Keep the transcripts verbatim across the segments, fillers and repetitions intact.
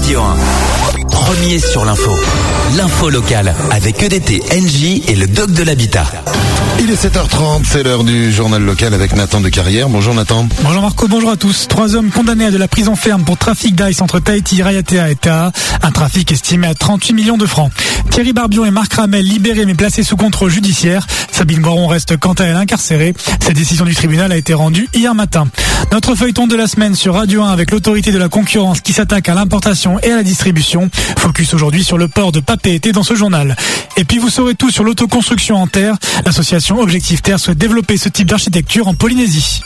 Radio un. Premier sur l'info. L'info locale avec E D T, Engie et le doc de l'habitat. Il est sept heures trente, c'est l'heure du journal local avec Nathan de Carrière. Bonjour Nathan. Bonjour Marco, bonjour à tous. Trois hommes condamnés à de la prison ferme pour trafic d'ice entre Tahiti, Raiatea et Taha. Un trafic estimé à trente-huit millions de francs. Thierry Barbion et Marc Ramel libérés mais placés sous contrôle judiciaire. Sabine Boiron reste quant à elle incarcérée. Cette décision du tribunal a été rendue hier matin. Notre feuilleton de la semaine sur Radio un avec l'autorité de la concurrence qui s'attaque à l'importation et à la distribution. Focus aujourd'hui sur le port de Papeete dans ce journal. Et puis vous saurez tout sur l'autoconstruction en terre. L'association Objectif Terre souhaite développer ce type d'architecture en Polynésie.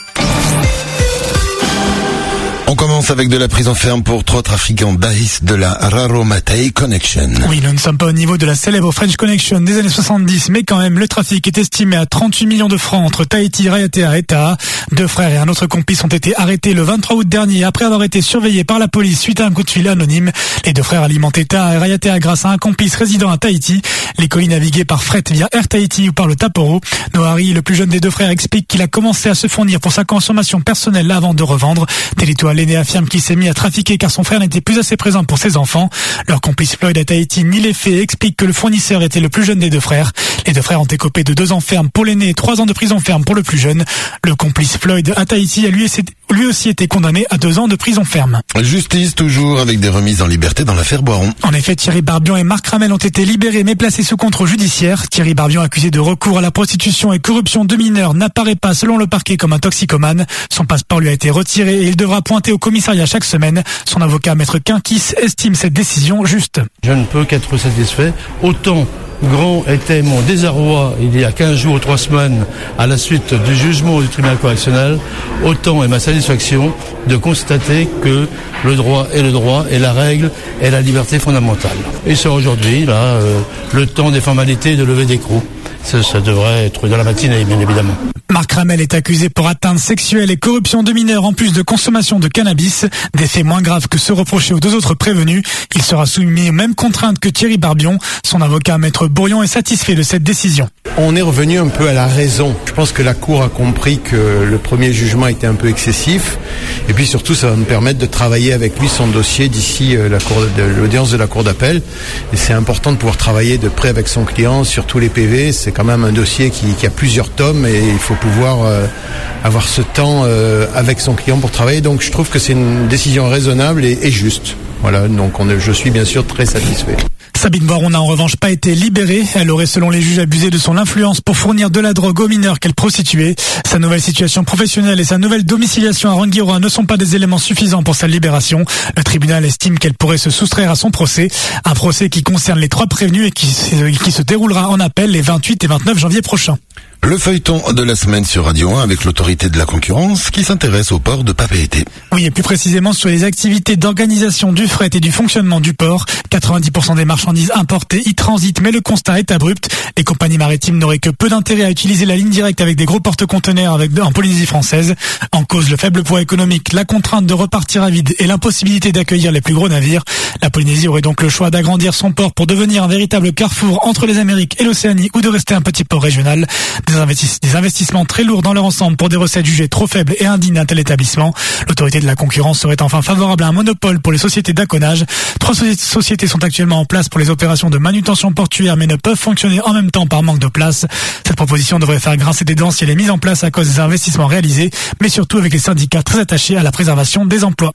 On commence avec de la prison ferme pour trois trafiquants d'ice de la Raromatei Connection. Oui, nous ne sommes pas au niveau de la célèbre French Connection des années soixante-dix, mais quand même, le trafic est estimé à trente-huit millions de francs entre Tahiti, Raiatea et Taha. Deux frères et un autre complice ont été arrêtés le vingt-trois août dernier après avoir été surveillés par la police suite à un coup de fil anonyme. Les deux frères alimentaient Taha et Raiatea grâce à un complice résidant à Tahiti. Les colis navigués par fret via Air Tahiti ou par le Taporo. Noari, le plus jeune des deux frères, explique qu'il a commencé à se fournir pour sa consommation personnelle avant de revendre. Télétoile l'aîné affirme qu'il s'est mis à trafiquer car son frère n'était plus assez présent pour ses enfants. Leur complice Floyd à Tahiti nie les faits et explique que le fournisseur était le plus jeune des deux frères. Les deux frères ont écopé de deux ans ferme pour l'aîné et trois ans de prison ferme pour le plus jeune. Le complice Floyd à Tahiti a lui, lui aussi été condamné à deux ans de prison ferme. Justice toujours avec des remises en liberté dans l'affaire Boiron. En effet, Thierry Barbion et Marc Ramel ont été libérés mais placés sous contrôle judiciaire. Thierry Barbion, accusé de recours à la prostitution et corruption de mineurs, n'apparaît pas selon le parquet comme un toxicomane. Son passeport lui a été retiré et il devra pointer au commissariat chaque semaine. Son avocat, Maître Quinquis, estime cette décision juste. Je ne peux qu'être satisfait. Autant grand était mon désarroi il y a quinze jours ou trois semaines à la suite du jugement du tribunal correctionnel, autant est ma satisfaction de constater que le droit est le droit et la règle est la liberté fondamentale. Et c'est aujourd'hui là euh, le temps des formalités de lever d'écrou. Ça, ça devrait être dans la matinée, bien évidemment. Marc Ramel est accusé pour atteinte sexuelle et corruption de mineurs en plus de consommation de cannabis, des faits moins graves que ceux reprochés aux deux autres prévenus. Il sera soumis aux mêmes contraintes que Thierry Barbion. Son avocat, Maître Bourion, est satisfait de cette décision. On est revenu un peu à la raison. Je pense que la Cour a compris que le premier jugement était un peu excessif. Et puis surtout, ça va me permettre de travailler avec lui son dossier d'ici euh, la cour de, l'audience de la Cour d'appel. Et c'est important de pouvoir travailler de près avec son client sur tous les P V. C'est quand même un dossier qui, qui a plusieurs tomes et il faut pouvoir euh, avoir ce temps euh, avec son client pour travailler. Donc je trouve que c'est une décision raisonnable et, et juste. Voilà, donc on est, je suis bien sûr très satisfait. Sabine Boiron n'a en revanche pas été libérée. Elle aurait selon les juges abusé de son influence pour fournir de la drogue aux mineurs qu'elle prostituait. Sa nouvelle situation professionnelle et sa nouvelle domiciliation à Rangiroa ne sont pas des éléments suffisants pour sa libération. Le tribunal estime qu'elle pourrait se soustraire à son procès. Un procès qui concerne les trois prévenus et qui, qui se déroulera en appel les vingt-huit et vingt-neuf janvier prochains. Le feuilleton de la semaine sur Radio un avec l'autorité de la concurrence qui s'intéresse au port de Papeete. Oui, et plus précisément sur les activités d'organisation du fret et du fonctionnement du port. quatre-vingt-dix pour cent des marchandises importées y transitent, mais le constat est abrupt. Les compagnies maritimes n'auraient que peu d'intérêt à utiliser la ligne directe avec des gros porte-conteneurs avec, en Polynésie française. En cause, le faible poids économique, la contrainte de repartir à vide et l'impossibilité d'accueillir les plus gros navires. La Polynésie aurait donc le choix d'agrandir son port pour devenir un véritable carrefour entre les Amériques et l'Océanie ou de rester un petit port régional. Des, investis- des investissements très lourds dans leur ensemble pour des recettes jugées trop faibles et indignes d'un tel établissement. L'autorité de la concurrence serait enfin favorable à un monopole pour les sociétés d'accollage. Trois sociétés sont actuellement en place pour les opérations de manutention portuaire mais ne peuvent fonctionner en même temps par manque de place. Cette proposition devrait faire grincer des dents si elle est mise en place à cause des investissements réalisés, mais surtout avec les syndicats très attachés à la préservation des emplois.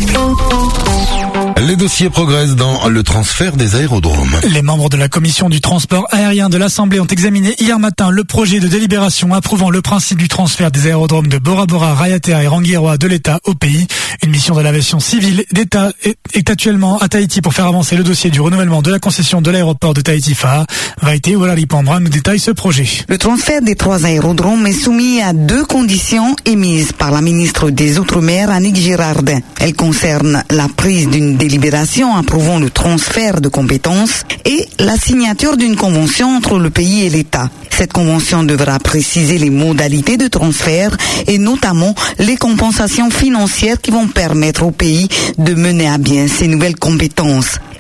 Les dossiers progressent dans le transfert des aérodromes. Les membres de la commission du transport aérien de l'Assemblée ont examiné hier matin le projet de délibération approuvant le principe du transfert des aérodromes de Bora Bora, Raiatea et Rangiroa de l'État au pays. Une mission de l'aviation civile d'État est actuellement à Tahiti pour faire avancer le dossier du renouvellement de la concession de l'aéroport de Tahiti-Fa'a. Vaïté Oularipandra nous détaille ce projet. Le transfert des trois aérodromes est soumis à deux conditions émises par la ministre des Outre-mer, Annick Girardin. Elles concernent la prise d'une délibération approuvant le transfert de compétences et la signature d'une convention entre le pays et l'État. Cette convention devra préciser les modalités de transfert et notamment les compensations financières qui vont permettre au pays de mener à bien ces nouvelles compétences.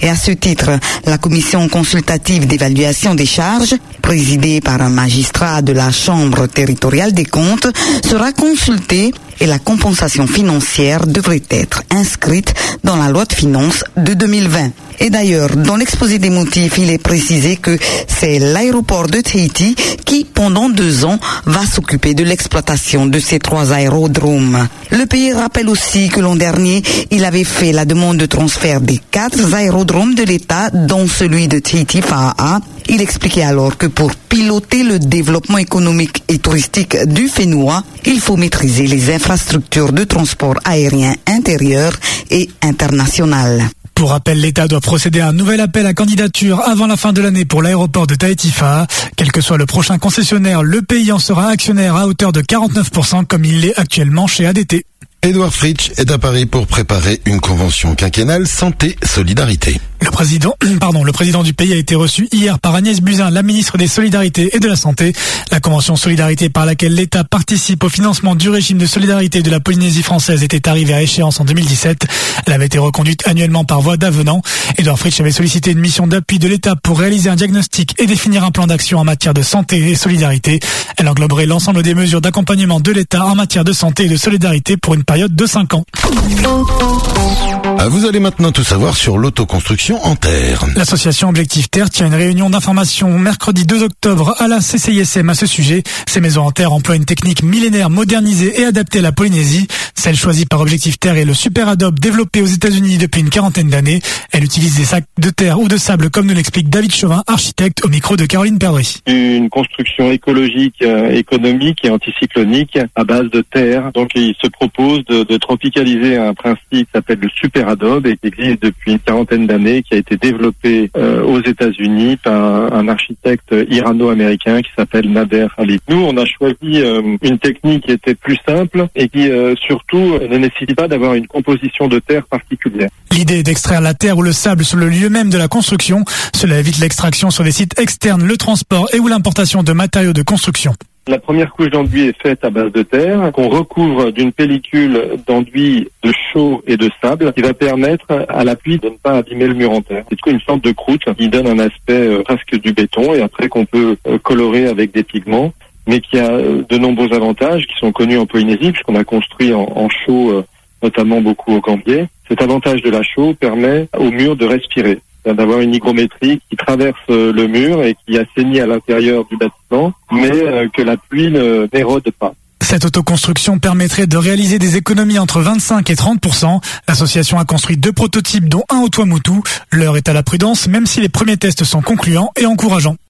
Et à ce titre, la commission consultative d'évaluation des charges, présidée par un magistrat de la Chambre territoriale des comptes, sera consultée et la compensation financière devrait être inscrite dans la loi de finances de deux mille vingt. Et d'ailleurs, dans l'exposé des motifs, il est précisé que c'est l'aéroport de Tahiti qui, pendant deux ans, va s'occuper de l'exploitation de ces trois aérodromes. Le pays rappelle aussi que l'an dernier, il avait fait la demande de transfert des quatre aérodromes de l'État, dont celui de Tahiti Fa'a. Il expliquait alors que pour piloter le développement économique et touristique du Fénois, il faut maîtriser les infrastructures de transport aérien intérieur et international. Pour rappel, l'État doit procéder à un nouvel appel à candidature avant la fin de l'année pour l'aéroport de Tahiti Fa'a. Quel que soit le prochain concessionnaire, le pays en sera actionnaire à hauteur de quarante-neuf pour cent comme il l'est actuellement chez A D T. Édouard Fritsch est à Paris pour préparer une convention quinquennale santé-solidarité. Le président, pardon, le président du pays a été reçu hier par Agnès Buzyn, la ministre des Solidarités et de la Santé. La convention solidarité par laquelle l'État participe au financement du régime de solidarité de la Polynésie française était arrivée à échéance en deux mille dix-sept. Elle avait été reconduite annuellement par voie d'avenant. Édouard Fritsch avait sollicité une mission d'appui de l'État pour réaliser un diagnostic et définir un plan d'action en matière de santé et solidarité. Elle engloberait l'ensemble des mesures d'accompagnement de l'État en matière de santé et de solidarité pour une période de cinq ans. Ah, vous allez maintenant tout savoir sur l'autoconstruction en terre. L'association Objectif Terre tient une réunion d'information mercredi deux octobre à la C C I S M à ce sujet. Ces maisons en terre emploient une technique millénaire modernisée et adaptée à la Polynésie. Celle choisie par Objectif Terre est le Super Adobe développé aux États-Unis depuis une quarantaine d'années. Elle utilise des sacs de terre ou de sable comme nous l'explique David Chauvin, architecte, au micro de Caroline Perdry. Une construction écologique, euh, économique et anticyclonique à base de terre. Donc il se propose de, de tropicaliser un principe qui s'appelle le Super Adobe et qui existe depuis une quarantaine d'années, qui a été développé euh, aux États-Unis par un architecte irano-américain qui s'appelle Nader Ali. Nous, on a choisi euh, une technique qui était plus simple et qui euh, surtout ne nécessite pas d'avoir une composition de terre particulière. L'idée est d'extraire la terre ou le sable sur le lieu même de la construction. Cela évite l'extraction sur des sites externes, le transport et ou l'importation de matériaux de construction. La première couche d'enduit est faite à base de terre, qu'on recouvre d'une pellicule d'enduit de chaux et de sable, qui va permettre à la pluie de ne pas abîmer le mur en terre. C'est une sorte de croûte qui donne un aspect euh, presque du béton et après qu'on peut euh, colorer avec des pigments, mais qui a euh, de nombreux avantages qui sont connus en Polynésie puisqu'on a construit en, en chaux, euh, notamment beaucoup au Gambier. Cet avantage de la chaux permet au mur de respirer, d'avoir une hygrométrie qui traverse le mur et qui assainit à l'intérieur du bâtiment, mais euh, que la pluie ne n'érode pas. Cette autoconstruction permettrait de réaliser des économies entre vingt-cinq et trente pour cent. L'association a construit deux prototypes, dont un au Tuamotu. L'heure est à la prudence, même si les premiers tests sont concluants et encourageants.